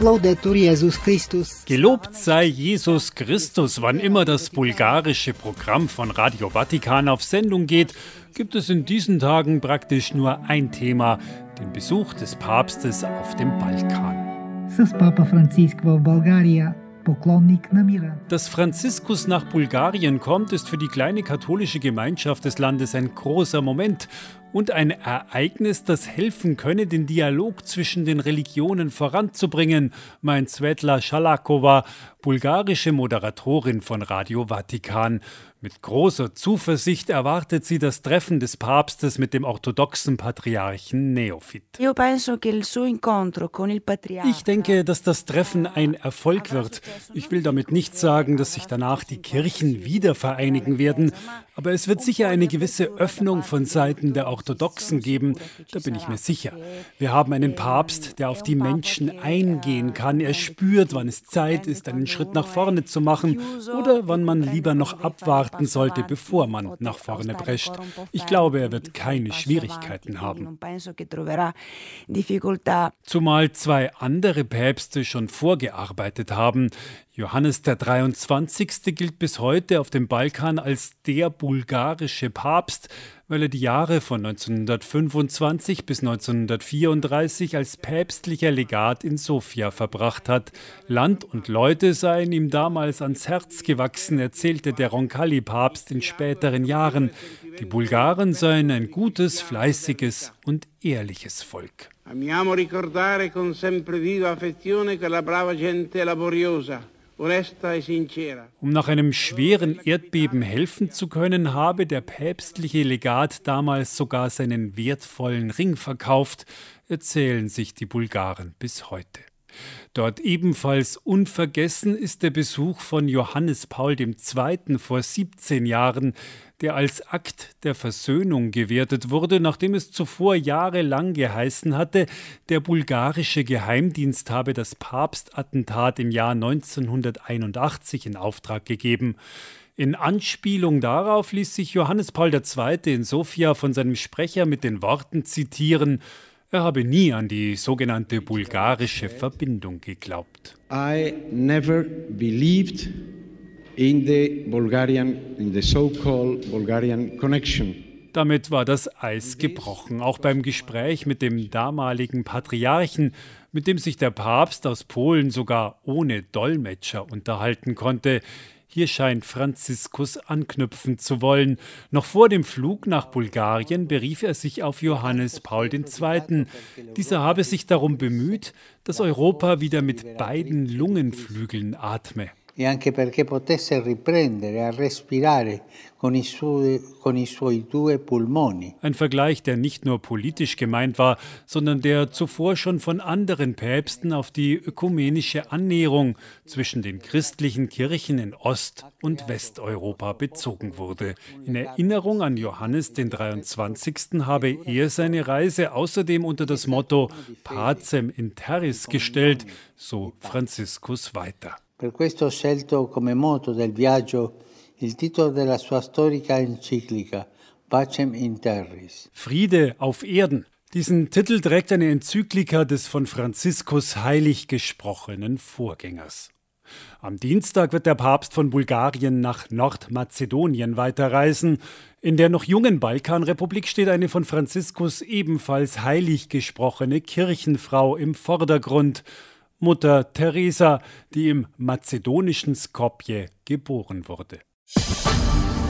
Laudetur Jesus Christus. Gelobt sei Jesus Christus. Wann immer das bulgarische Programm von Radio Vatikan auf Sendung geht, gibt es in diesen Tagen praktisch nur ein Thema: den Besuch des Papstes auf dem Balkan. С Папа Франциск в България, поклонник на мира. Dass Franziskus nach Bulgarien kommt, ist für die kleine katholische Gemeinschaft des Landes ein großer Moment und ein Ereignis, das helfen könne, den Dialog zwischen den Religionen voranzubringen, meint Svetla Šalaková, bulgarische Moderatorin von Radio Vatikan. Mit großer Zuversicht erwartet sie das Treffen des Papstes mit dem orthodoxen Patriarchen Neofit. Ich denke, dass das Treffen ein Erfolg wird. Ich will damit nicht sagen, dass sich danach die Kirchen wieder vereinigen werden, aber es wird sicher eine gewisse Öffnung von Seiten der Orthodoxen geben, da bin ich mir sicher. Wir haben einen Papst, der auf die Menschen eingehen kann. Er spürt, wann es Zeit ist, einen Schritt nach vorne zu machen oder wann man lieber noch abwarten sollte, bevor man nach vorne prescht. Ich glaube, er wird keine Schwierigkeiten haben. Zumal zwei andere Päpste schon vorgearbeitet haben. Johannes der 23. gilt bis heute auf dem Balkan als der bulgarische Papst, weil er die Jahre von 1925 bis 1934 als päpstlicher Legat in Sofia verbracht hat. Land und Leute seien ihm damals ans Herz gewachsen, erzählte der Roncalli-Papst in späteren Jahren. Die Bulgaren seien ein gutes, fleißiges und ehrliches Volk. Amiamo ricordare con sempre viva affezione quella brava gente laboriosa. Um nach einem schweren Erdbeben helfen zu können, habe der päpstliche Legat damals sogar seinen wertvollen Ring verkauft, erzählen sich die Bulgaren bis heute. Dort ebenfalls unvergessen ist der Besuch von Johannes Paul II. Vor 17 Jahren, der als Akt der Versöhnung gewertet wurde, nachdem es zuvor jahrelang geheißen hatte, der bulgarische Geheimdienst habe das Papstattentat im Jahr 1981 in Auftrag gegeben. In Anspielung darauf ließ sich Johannes Paul II. In Sofia von seinem Sprecher mit den Worten zitieren: Er habe nie an die sogenannte bulgarische Verbindung geglaubt. I never believed in the so-called Bulgarian connection. Damit war das Eis gebrochen, auch beim Gespräch mit dem damaligen Patriarchen, mit dem sich der Papst aus Polen sogar ohne Dolmetscher unterhalten konnte. Hier scheint Franziskus anknüpfen zu wollen. Noch vor dem Flug nach Bulgarien berief er sich auf Johannes Paul II. Dieser habe sich darum bemüht, dass Europa wieder mit beiden Lungenflügeln atme. E anche perché potesse riprendere a respirare con i suoi due polmoni. Ein Vergleich, der nicht nur politisch gemeint war, sondern der zuvor schon von anderen Päpsten auf die ökumenische Annäherung zwischen den christlichen Kirchen in Ost- und Westeuropa bezogen wurde. In Erinnerung an Johannes den 23. habe er seine Reise außerdem unter das Motto Pacem in Terris gestellt, so Franziskus weiter. Per questo ho scelto come motto del viaggio il titolo della sua storica enciclica Pacem in Terris. Friede auf Erden. Diesen Titel trägt eine Enzyklika des von Franziskus heilig gesprochenen Vorgängers. Am Dienstag wird der Papst von Bulgarien nach Nordmazedonien weiterreisen. In der noch jungen Balkanrepublik steht eine von Franziskus ebenfalls heilig gesprochene Kirchenfrau im Vordergrund: Mutter Teresa, die im mazedonischen Skopje geboren wurde.